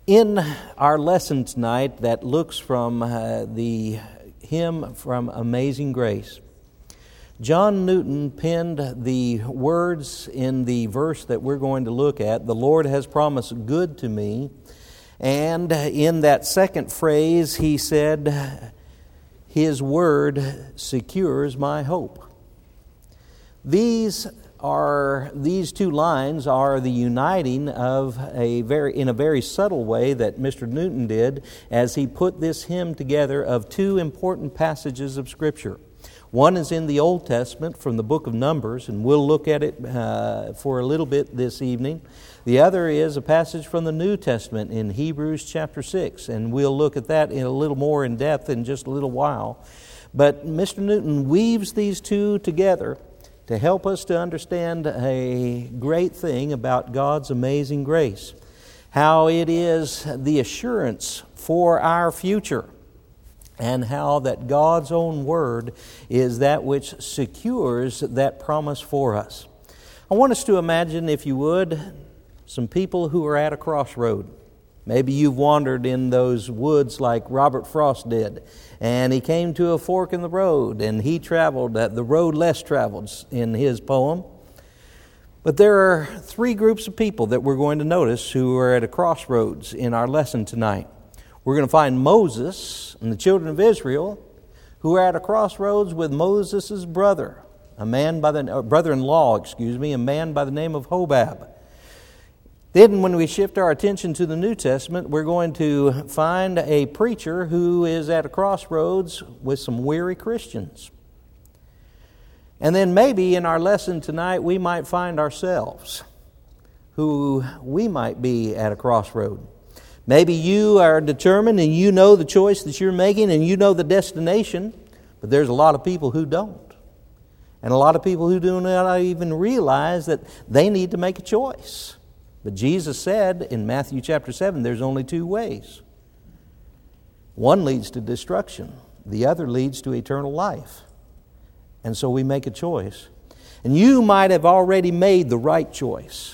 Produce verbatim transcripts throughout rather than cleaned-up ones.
In our lesson tonight that looks from uh, the hymn from Amazing Grace, John Newton penned the words in the verse that we're going to look at, "The Lord has promised good to me." And in that second phrase, he said, "His word secures my hope." These are these two lines are the uniting of a very in a very subtle way that Mister Newton did as he put this hymn together of two important passages of Scripture. One is in the Old Testament from the book of Numbers, and we'll look at it uh, for a little bit this evening. The other is a passage from the New Testament in Hebrews chapter six, and we'll look at that in a little more in depth in just a little while. But Mister Newton weaves these two together to help us to understand a great thing about God's amazing grace, how it is the assurance for our future, and how that God's own Word is that which secures that promise for us. I want us to imagine, if you would, some people who are at a crossroad. Maybe you've wandered in those woods like Robert Frost did, and he came to a fork in the road, and he traveled the road less traveled in his poem. But there are three groups of people that we're going to notice who are at a crossroads in our lesson tonight. We're going to find Moses and the children of Israel who are at a crossroads with Moses' brother, a man by the brother-in-law, excuse me, a man by the name of Hobab. Then when we shift our attention to the New Testament, we're going to find a preacher who is at a crossroads with some weary Christians. And then maybe in our lesson tonight, we might find ourselves who we might be at a crossroad. Maybe you are determined and you know the choice that you're making and you know the destination, but there's a lot of people who don't. And a lot of people who do not even realize that they need to make a choice. But Jesus said in Matthew chapter seven, there's only two ways. One leads to destruction. The other leads to eternal life. And so we make a choice. And you might have already made the right choice.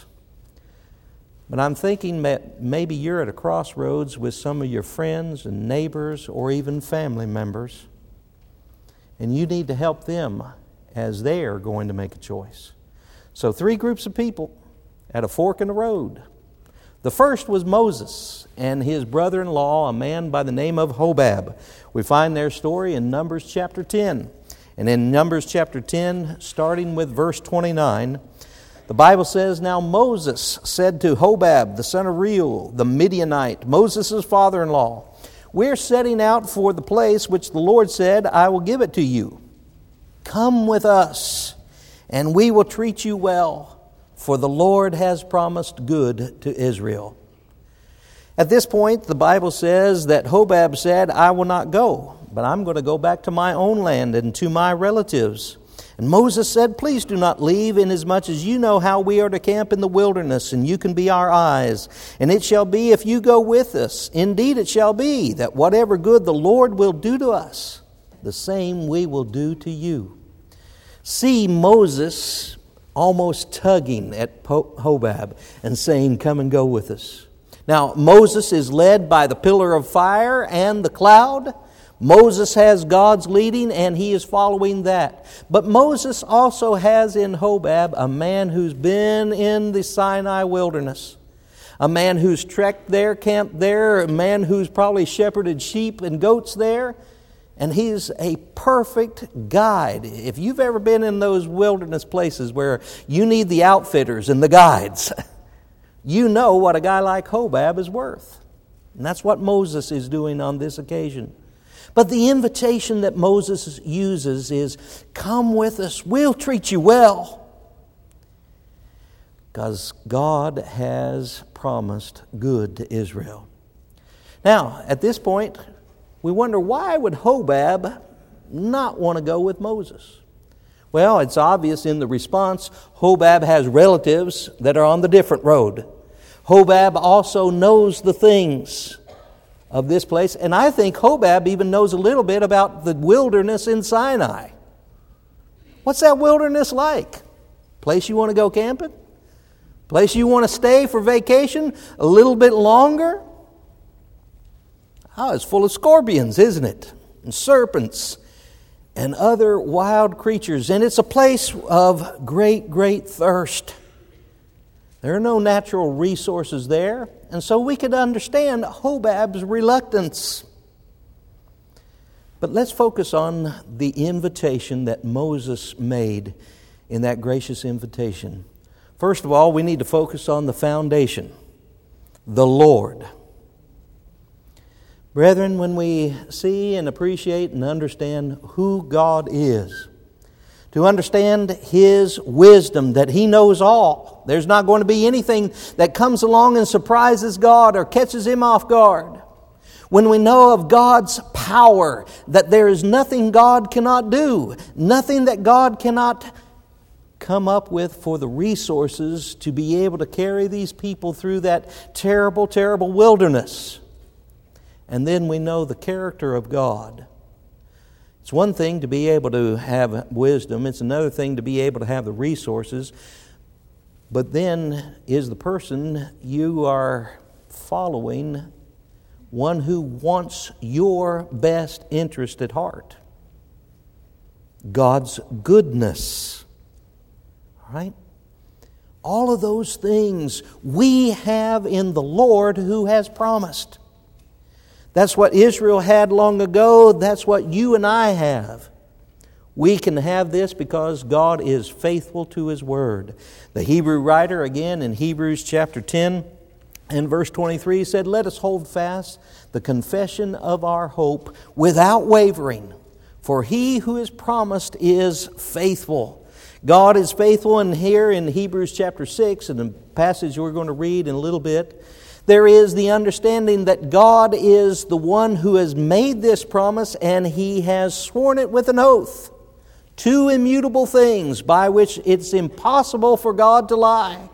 But I'm thinking that maybe you're at a crossroads with some of your friends and neighbors or even family members. And you need to help them as they are going to make a choice. So three groups of people at a fork in the road. The first was Moses and his brother-in-law, a man by the name of Hobab. We find their story in Numbers chapter ten. And in Numbers chapter ten, starting with verse twenty-nine, the Bible says, "Now Moses said to Hobab, the son of Reuel, the Midianite, Moses' father-in-law, 'We're setting out for the place which the Lord said, I will give it to you. Come with us, and we will treat you well. For the Lord has promised good to Israel.' At this point, the Bible says that Hobab said, 'I will not go, but I'm going to go back to my own land and to my relatives.' And Moses said, 'Please do not leave, inasmuch as you know how we are to camp in the wilderness, and you can be our eyes. And it shall be, if you go with us, indeed it shall be, that whatever good the Lord will do to us, the same we will do to you.' See Moses almost tugging at Hobab and saying, 'Come and go with us.' Now, Moses is led by the pillar of fire and the cloud. Moses has God's leading, and he is following that. But Moses also has in Hobab a man who's been in the Sinai wilderness, a man who's trekked there, camped there, a man who's probably shepherded sheep and goats there. And he's a perfect guide. If you've ever been in those wilderness places where you need the outfitters and the guides, you know what a guy like Hobab is worth. And that's what Moses is doing on this occasion. But the invitation that Moses uses is, 'Come with us, we'll treat you well.' Because God has promised good to Israel. Now, at this point, we wonder, why would Hobab not want to go with Moses? Well, it's obvious in the response. Hobab has relatives that are on the different road. Hobab also knows the things of this place, and I think Hobab even knows a little bit about the wilderness in Sinai. What's that wilderness like? Place you want to go camping? Place you want to stay for vacation a little bit longer? Oh, it's full of scorpions, isn't it? And serpents and other wild creatures. And it's a place of great, great thirst. There are no natural resources there. And so we could understand Hobab's reluctance. But let's focus on the invitation that Moses made in that gracious invitation. First of all, we need to focus on the foundation, the Lord. Brethren, when we see and appreciate and understand who God is, to understand His wisdom, that He knows all, there's not going to be anything that comes along and surprises God or catches Him off guard. When we know of God's power, that there is nothing God cannot do, nothing that God cannot come up with for the resources to be able to carry these people through that terrible, terrible wilderness. And then we know the character of God. It's one thing to be able to have wisdom. It's another thing to be able to have the resources. But then is the person you are following one who wants your best interest at heart? God's goodness. All right? All of those things we have in the Lord who has promised. That's what Israel had long ago. That's what you and I have. We can have this because God is faithful to His Word. The Hebrew writer, again in Hebrews chapter ten and verse twenty-three, said, "Let us hold fast the confession of our hope without wavering, for He who is promised is faithful." God is faithful, and here in Hebrews chapter six, in the passage we're going to read in a little bit, there is the understanding that God is the one who has made this promise, and He has sworn it with an oath. Two immutable things by which it's impossible for God to lie.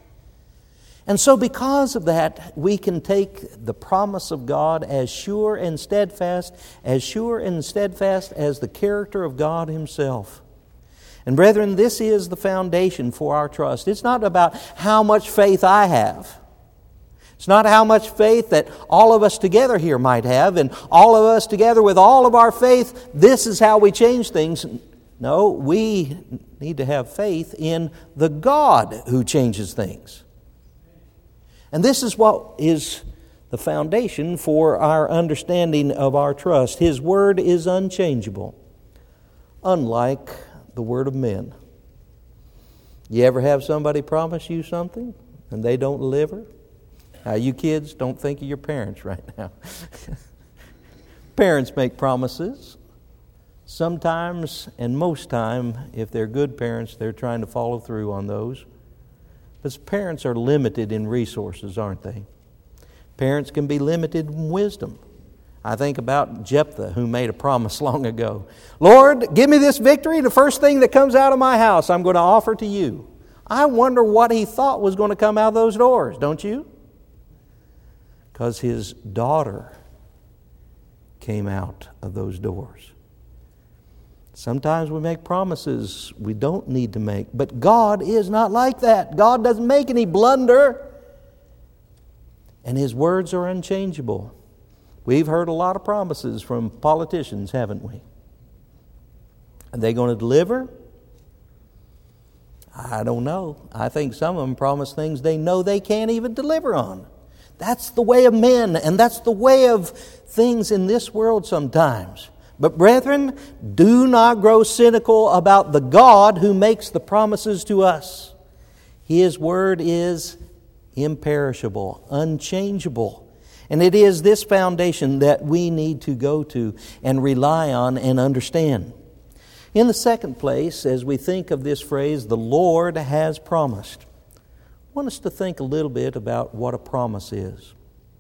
And so because of that, we can take the promise of God as sure and steadfast, as sure and steadfast as the character of God Himself. And brethren, this is the foundation for our trust. It's not about how much faith I have. It's not how much faith that all of us together here might have, and all of us together with all of our faith, this is how we change things. No, we need to have faith in the God who changes things. And this is what is the foundation for our understanding of our trust. His Word is unchangeable, unlike the word of men. You ever have somebody promise you something and they don't deliver? Now, you kids, don't think of your parents right now. Parents make promises. Sometimes, and most time, if they're good parents, they're trying to follow through on those. But parents are limited in resources, aren't they? Parents can be limited in wisdom. I think about Jephthah, who made a promise long ago. "Lord, give me this victory. The first thing that comes out of my house, I'm going to offer to you." I wonder what he thought was going to come out of those doors, don't you? Because his daughter came out of those doors. Sometimes we make promises we don't need to make, but God is not like that. God doesn't make any blunder, and His words are unchangeable. We've heard a lot of promises from politicians, haven't we? Are they going to deliver? I don't know. I think some of them promise things they know they can't even deliver on. That's the way of men, and that's the way of things in this world sometimes. But brethren, do not grow cynical about the God who makes the promises to us. His Word is imperishable, unchangeable. And it is this foundation that we need to go to and rely on and understand. In the second place, as we think of this phrase, the Lord has promised, I want us to think a little bit about what a promise is.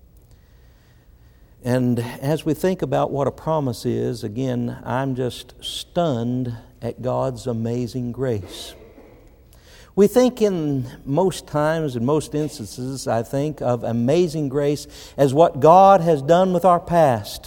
And as we think about what a promise is, again, I'm just stunned at God's amazing grace. We think in most times, in most instances, I think of amazing grace as what God has done with our past.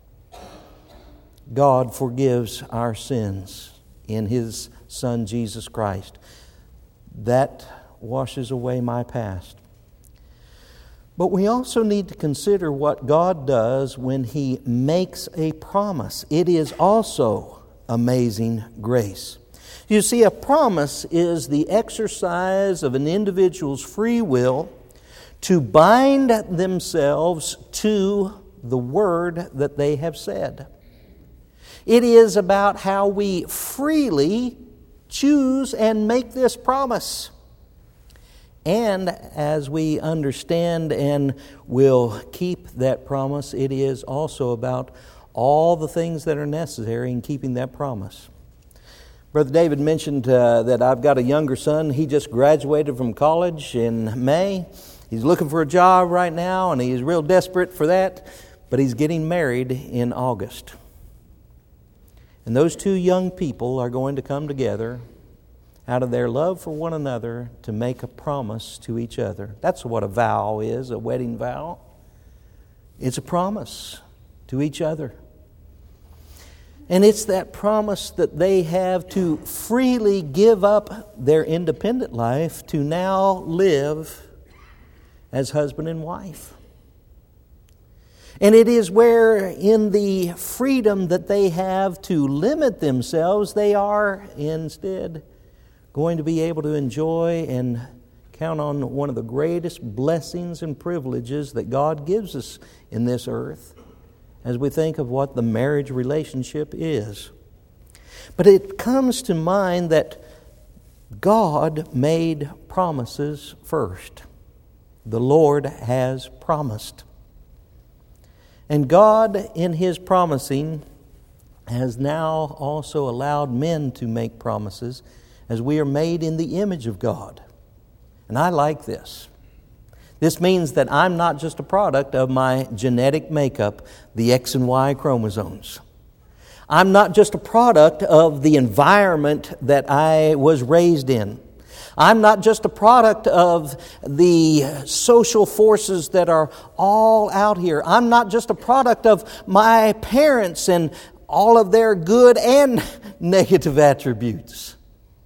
God forgives our sins in His Son, Jesus Christ. That washes away my past. But we also need to consider what God does when He makes a promise. It is also amazing grace. You see, a promise is the exercise of an individual's free will to bind themselves to the word that they have said. It is about how we freely choose and make this promise. And as we understand and will keep that promise, it is also about all the things that are necessary in keeping that promise. Brother David mentioned uh, that I've got a younger son. He just graduated from college in May. He's looking for a job right now, and he's real desperate for that, but he's getting married in August. And those two young people are going to come together out of their love for one another to make a promise to each other. That's what a vow is, a wedding vow. It's a promise to each other. And it's that promise that they have to freely give up their independent life to now live as husband and wife. And it is where in the freedom that they have to limit themselves, they are instead going to be able to enjoy and count on one of the greatest blessings and privileges that God gives us in this earth as we think of what the marriage relationship is. But it comes to mind that God made promises first. The Lord has promised. And God, in His promising, has now also allowed men to make promises, as we are made in the image of God. And I like this. This means that I'm not just a product of my genetic makeup, the X and Y chromosomes. I'm not just a product of the environment that I was raised in. I'm not just a product of the social forces that are all out here. I'm not just a product of my parents and all of their good and negative attributes.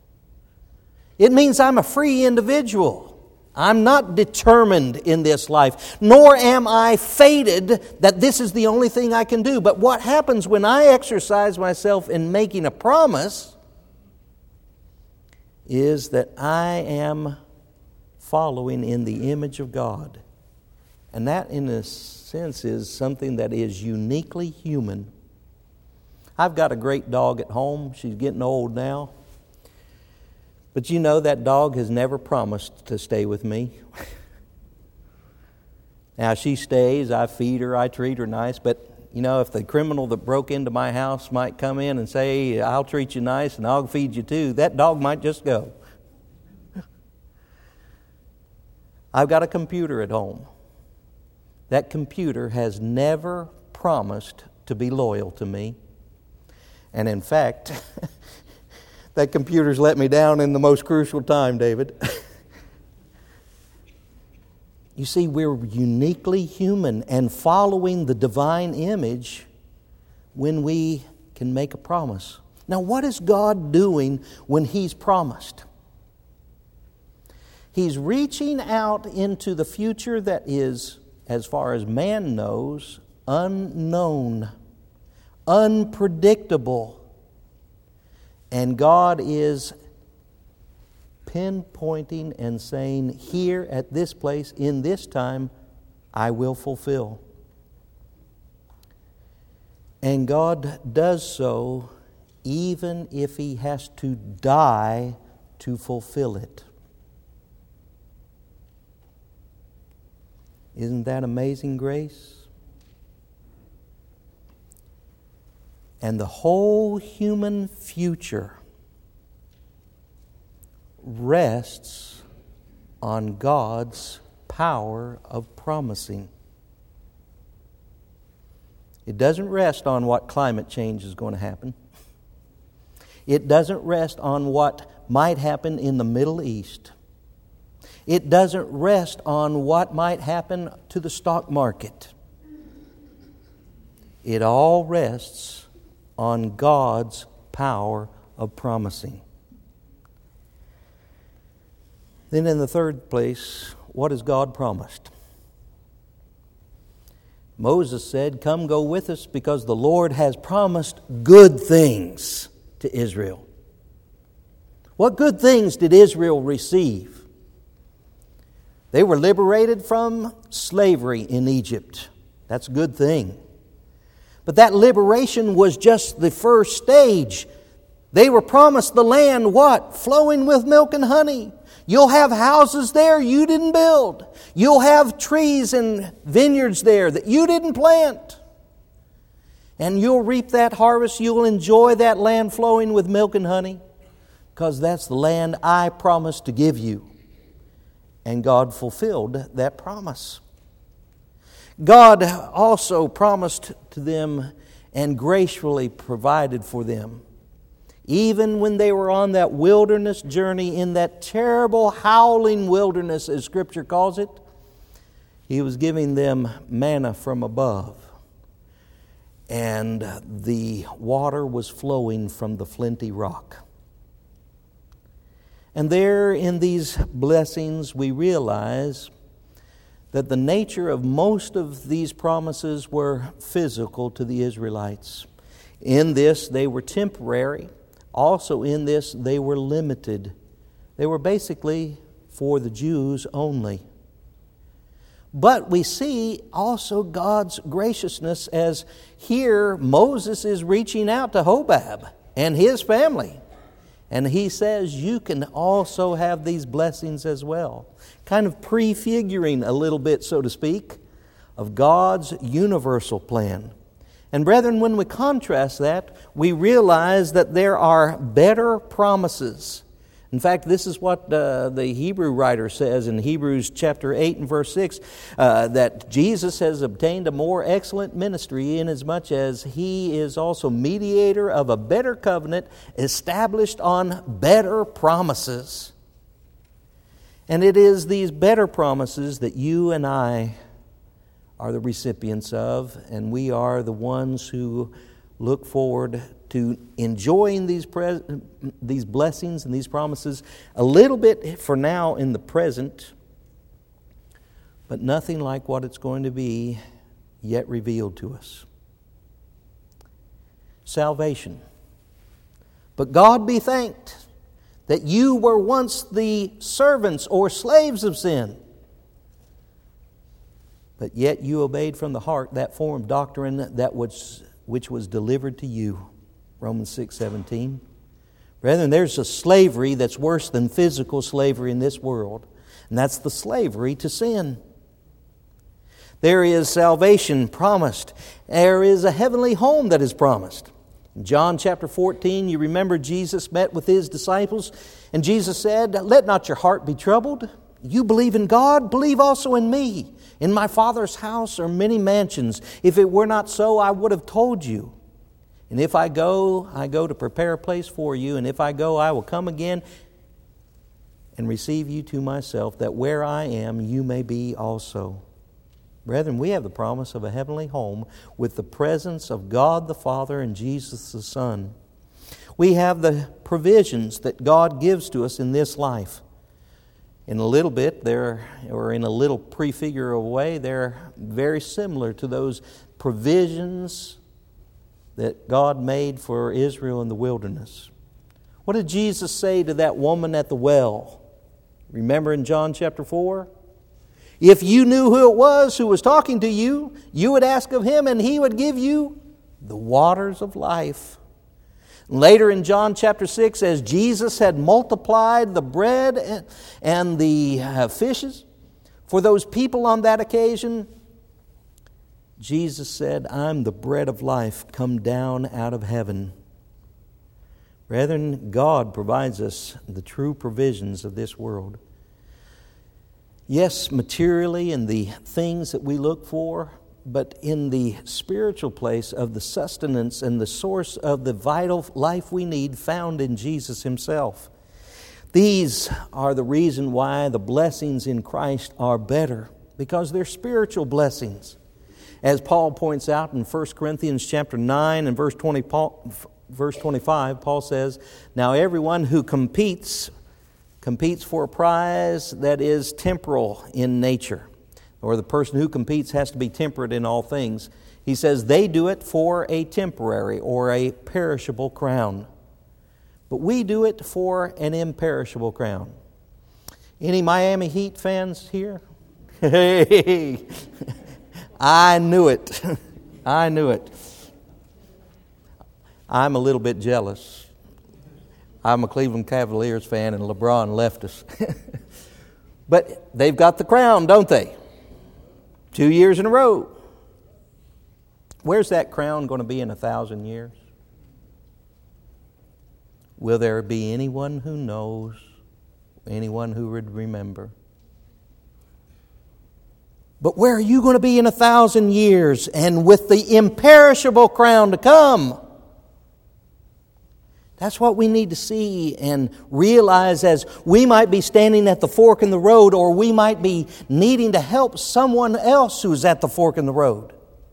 It means I'm a free individual. I'm not determined in this life, nor am I fated that this is the only thing I can do. But what happens when I exercise myself in making a promise is that I am following in the image of God. And that, in a sense, is something that is uniquely human. I've got a great dog at home. She's getting old now. But you know, that dog has never promised to stay with me. Now, she stays, I feed her, I treat her nice, but you know, if the criminal that broke into my house might come in and say, I'll treat you nice and I'll feed you too, that dog might just go. I've got a computer at home. That computer has never promised to be loyal to me. And in fact, that computer's let me down in the most crucial time, David. You see, we're uniquely human and following the divine image when we can make a promise. Now, what is God doing when He's promised? He's reaching out into the future that is, as far as man knows, unknown, unpredictable. And God is pinpointing and saying, here at this place, in this time, I will fulfill. And God does so even if He has to die to fulfill it. Isn't that amazing grace? And the whole human future rests on God's power of promising. It doesn't rest on what climate change is going to happen. It doesn't rest on what might happen in the Middle East. It doesn't rest on what might happen to the stock market. It all rests on God's power of promising. Then in the third place, what has God promised? Moses said, "Come go with us, because the Lord has promised good things to Israel." What good things did Israel receive? They were liberated from slavery in Egypt. That's a good thing. But that liberation was just the first stage. They were promised the land, what? Flowing with milk and honey. You'll have houses there you didn't build. You'll have trees and vineyards there that you didn't plant. And you'll reap that harvest. You'll enjoy that land flowing with milk and honey, because that's the land I promised to give you. And God fulfilled that promise. God also promised to them and graciously provided for them. Even when they were on that wilderness journey, in that terrible howling wilderness, as Scripture calls it, He was giving them manna from above. And the water was flowing from the flinty rock. And there in these blessings we realize that the nature of most of these promises were physical to the Israelites. In this they were temporary. Also in this they were limited. They were basically for the Jews only. But we see also God's graciousness, as here Moses is reaching out to Hobab and his family. And he says, you can also have these blessings as well. Kind of prefiguring a little bit, so to speak, of God's universal plan. And brethren, when we contrast that, we realize that there are better promises. In fact, this is what uh, the Hebrew writer says in Hebrews chapter eight and verse six, uh, that Jesus has obtained a more excellent ministry, inasmuch as He is also mediator of a better covenant established on better promises. And it is these better promises that you and I are the recipients of, and we are the ones who look forward to enjoying these pres- these blessings and these promises a little bit for now in the present, but nothing like what it's going to be yet revealed to us. Salvation. But God be thanked that you were once the servants or slaves of sin, but yet you obeyed from the heart that form of doctrine that was which was delivered to you. Romans six seventeen. Brethren, there's a slavery that's worse than physical slavery in this world, and that's the slavery to sin. There is salvation promised. There is a heavenly home that is promised. In John chapter fourteen, you remember Jesus met with His disciples, and Jesus said, "Let not your heart be troubled. You believe in God, believe also in me. In my Father's house are many mansions. If it were not so, I would have told you. And if I go, I go to prepare a place for you. And if I go, I will come again and receive you to myself, that where I am, you may be also." Brethren, we have the promise of a heavenly home with the presence of God the Father and Jesus the Son. We have the provisions that God gives to us in this life. In a little bit, they're, or in a little prefigure of a way, they're very similar to those provisions that God made for Israel in the wilderness. What did Jesus say to that woman at the well? Remember in John chapter four? If you knew who it was who was talking to you, you would ask of Him and He would give you the waters of life. Later in John chapter six, as Jesus had multiplied the bread and the fishes for those people on that occasion, Jesus said, "I'm the bread of life come down out of heaven." Brethren, God provides us the true provisions of this world. Yes, materially in the things that we look for, but in the spiritual place of the sustenance and the source of the vital life we need found in Jesus Himself. These are the reason why the blessings in Christ are better, because they're spiritual blessings. As Paul points out in First Corinthians chapter nine and verse twenty, Paul, verse twenty-five, Paul says, "Now everyone who competes, competes for a prize that is temporal in nature." In or the person who competes has to be temperate in all things. He says they do it for a temporary or a perishable crown. But we do it for an imperishable crown. Any Miami Heat fans here? Hey, I knew it. I knew it. I'm a little bit jealous. I'm a Cleveland Cavaliers fan and LeBron left us. But they've got the crown, don't they? Two years in a row. Where's that crown going to be in a thousand years? Will there be anyone who knows? Anyone who would remember? But where are you going to be in a thousand years and with the imperishable crown to come? That's what we need to see and realize as we might be standing at the fork in the road, or we might be needing to help someone else who's at the fork in the road.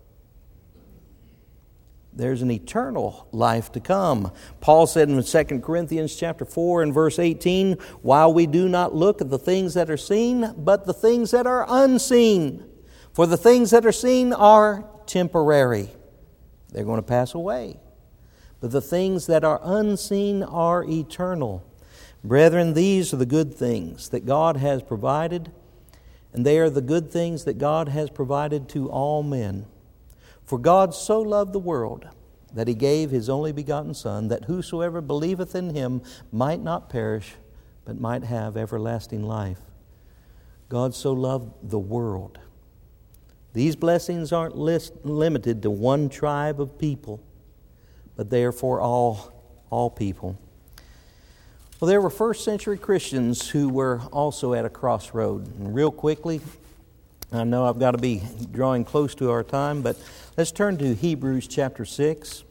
There's an eternal life to come. Paul said in Second Corinthians chapter four and verse eighteen, while we do not look at the things that are seen, but the things that are unseen. For the things that are seen are temporary. They're going to pass away. But the things that are unseen are eternal. Brethren, these are the good things that God has provided, and they are the good things that God has provided to all men. For God so loved the world that He gave His only begotten Son, that whosoever believeth in Him might not perish, but might have everlasting life. God so loved the world. These blessings aren't list, limited to one tribe of people, but they are for all, all people. Well, there were first century Christians who were also at a crossroad. And real quickly, I know I've got to be drawing close to our time, but let's turn to Hebrews chapter six.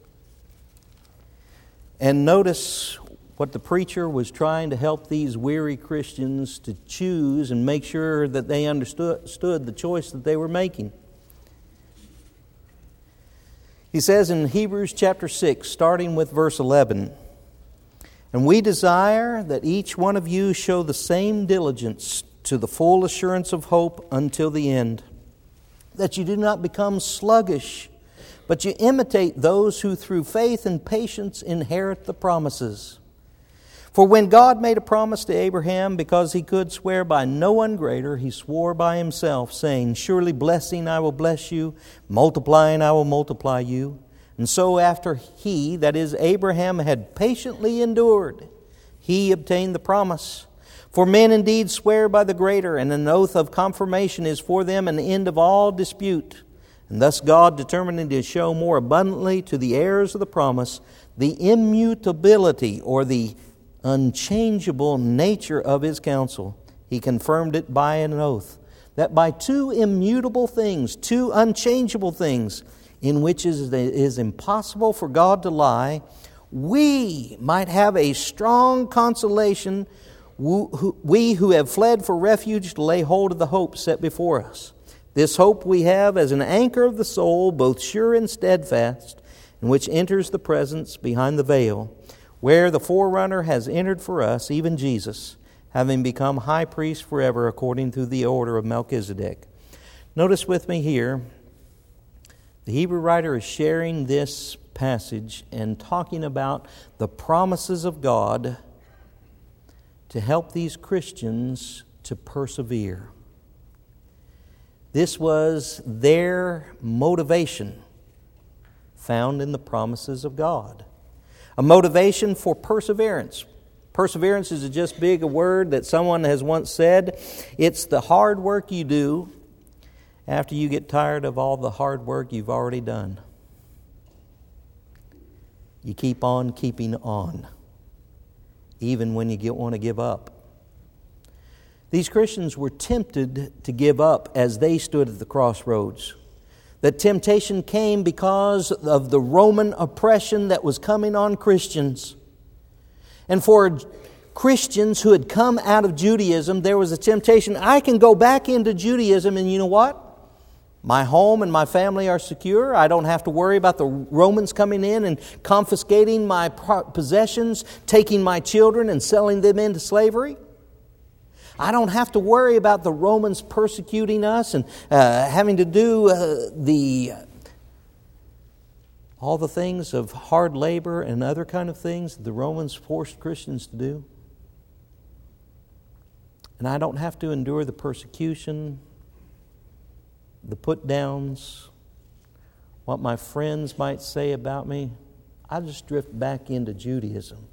And notice what the preacher was trying to help these weary Christians to choose and make sure that they understood stood the choice that they were making. He says in Hebrews chapter six, starting with verse eleven, and we desire that each one of you show the same diligence to the full assurance of hope until the end, that you do not become sluggish, but you imitate those who through faith and patience inherit the promises. For when God made a promise to Abraham, because He could swear by no one greater, He swore by Himself, saying, surely blessing I will bless you, multiplying I will multiply you. And so after he, that is Abraham, had patiently endured, he obtained the promise. For men indeed swear by the greater, and an oath of confirmation is for them an end of all dispute. And thus God, determining to show more abundantly to the heirs of the promise the immutability or the unchangeable nature of His counsel, He confirmed it by an oath, that by two immutable things, two unchangeable things, in which it is impossible for God to lie, we might have a strong consolation, we who have fled for refuge to lay hold of the hope set before us. This hope we have as an anchor of the soul, both sure and steadfast, in which enters the presence behind the veil, where the forerunner has entered for us, even Jesus, having become high priest forever according to the order of Melchizedek. Notice with me here, the Hebrew writer is sharing this passage and talking about the promises of God to help these Christians to persevere. This was their motivation found in the promises of God. A motivation for perseverance. Perseverance is just big a word that someone has once said. It's the hard work you do after you get tired of all the hard work you've already done. You keep on keeping on, even when you get, want to give up. These Christians were tempted to give up as they stood at the crossroads. That temptation came because of the Roman oppression that was coming on Christians. And for Christians who had come out of Judaism, there was a temptation. I can go back into Judaism and you know what? My home and my family are secure. I don't have to worry about the Romans coming in and confiscating my possessions, taking my children and selling them into slavery. I don't have to worry about the Romans persecuting us and uh, having to do uh, the all the things of hard labor and other kind of things the Romans forced Christians to do. And I don't have to endure the persecution, the put-downs, what my friends might say about me. I just drift back into Judaism.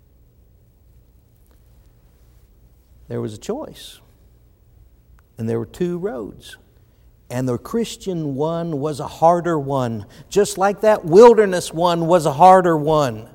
There was a choice, and there were two roads. And the Christian one was a harder one, just like that wilderness one was a harder one.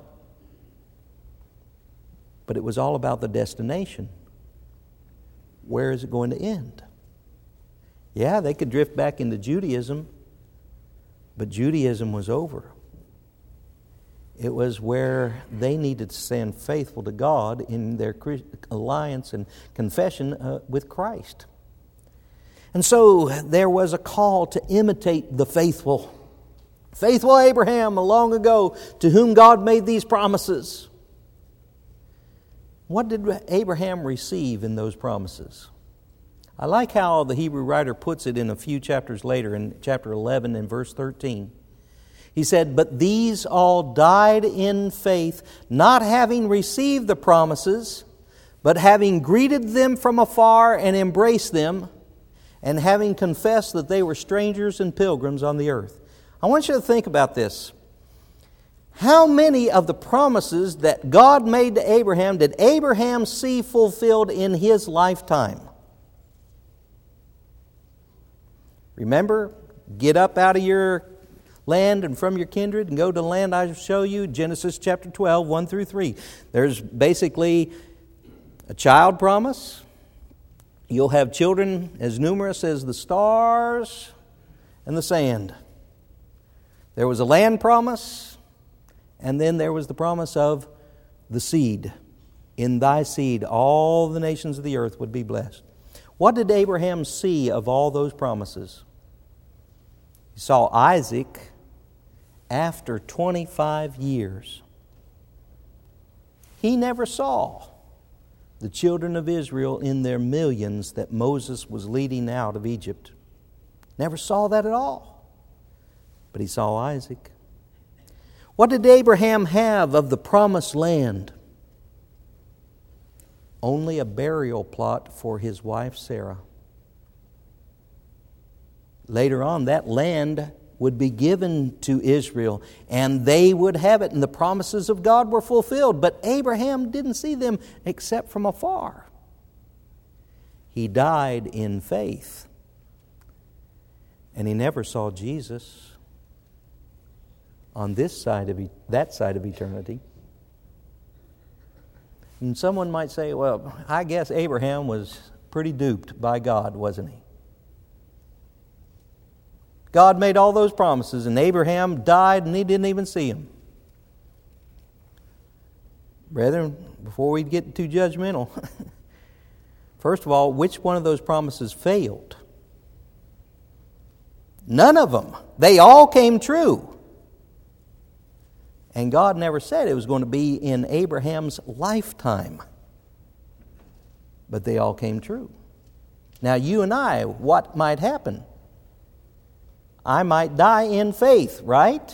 But it was all about the destination. Where is it going to end? Yeah, they could drift back into Judaism, but Judaism was over. It was where they needed to stand faithful to God in their alliance and confession uh, with Christ. And so there was a call to imitate the faithful. Faithful Abraham long ago, to whom God made these promises. What did Abraham receive in those promises? I like how the Hebrew writer puts it in a few chapters later, in chapter eleven and verse thirteen. He said, "But these all died in faith, not having received the promises, but having greeted them from afar and embraced them, and having confessed that they were strangers and pilgrims on the earth." I want you to think about this. How many of the promises that God made to Abraham did Abraham see fulfilled in his lifetime? Remember, get up out of your land and from your kindred and go to the land I will show you. Genesis chapter twelve, one through three. There's basically a child promise. You'll have children as numerous as the stars and the sand. There was a land promise, and then there was the promise of the seed. In thy seed, all the nations of the earth would be blessed. What did Abraham see of all those promises? He saw Isaac after twenty-five years. He never saw the children of Israel in their millions that Moses was leading out of Egypt. Never saw that at all. But he saw Isaac. What did Abraham have of the promised land? Only a burial plot for his wife Sarah. Later on, that land would be given to Israel, and they would have it, and the promises of God were fulfilled. But Abraham didn't see them except from afar. He died in faith, and he never saw Jesus on this side of e- that side of eternity. And someone might say, well, I guess Abraham was pretty duped by God, wasn't he? God made all those promises, and Abraham died and he didn't even see him. Brethren, before we get too judgmental, first of all, which one of those promises failed? None of them. They all came true. And God never said it was going to be in Abraham's lifetime. But they all came true. Now, you and I, what might happen? I might die in faith, right?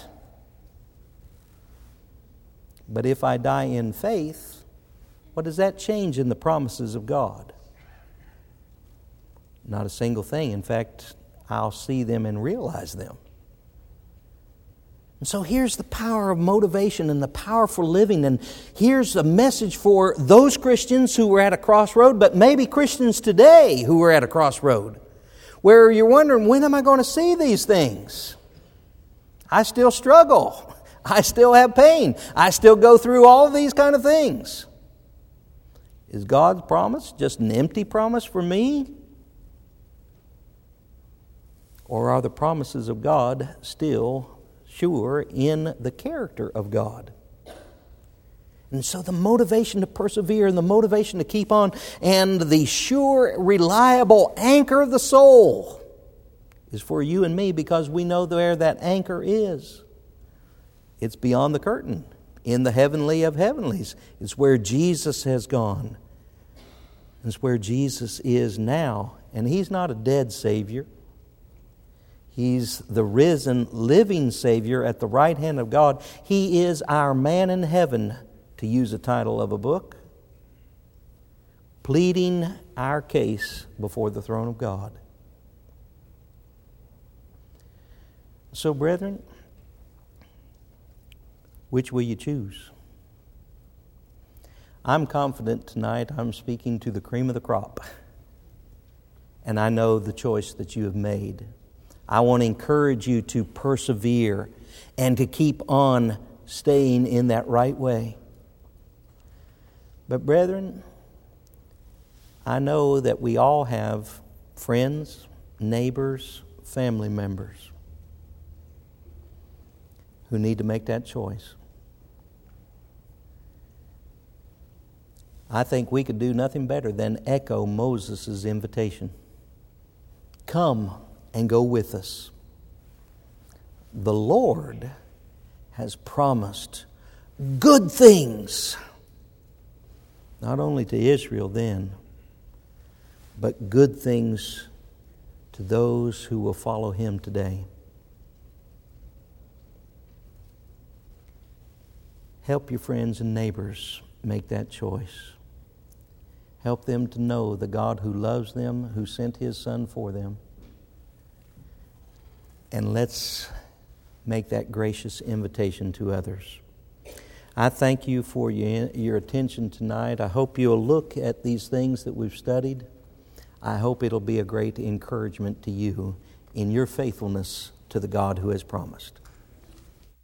But if I die in faith, what does that change in the promises of God? Not a single thing. In fact, I'll see them and realize them. And so here's the power of motivation and the power for living. And here's a message for those Christians who were at a crossroad, but maybe Christians today who are at a crossroad, where you're wondering, when am I going to see these things? I still struggle. I still have pain. I still go through all of these kind of things. Is God's promise just an empty promise for me? Or are the promises of God still sure in the character of God? And so the motivation to persevere and the motivation to keep on and the sure, reliable anchor of the soul is for you and me, because we know where that anchor is. It's beyond the curtain, in the heavenly of heavenlies. It's where Jesus has gone. It's where Jesus is now. And He's not a dead Savior. He's the risen, living Savior at the right hand of God. He is our man in heaven, to use the title of a book, pleading our case before the throne of God. So, brethren, which will you choose? I'm confident tonight I'm speaking to the cream of the crop. And I know the choice that you have made. I want to encourage you to persevere and to keep on staying in that right way. But brethren, I know that we all have friends, neighbors, family members who need to make that choice. I think we could do nothing better than echo Moses' invitation. Come and go with us. The Lord has promised good things, not only to Israel then, but good things to those who will follow Him today. Help your friends and neighbors make that choice. Help them to know the God who loves them, who sent His Son for them. And let's make that gracious invitation to others. I thank you for your, your attention tonight. I hope you'll look at these things that we've studied. I hope it'll be a great encouragement to you in your faithfulness to the God who has promised.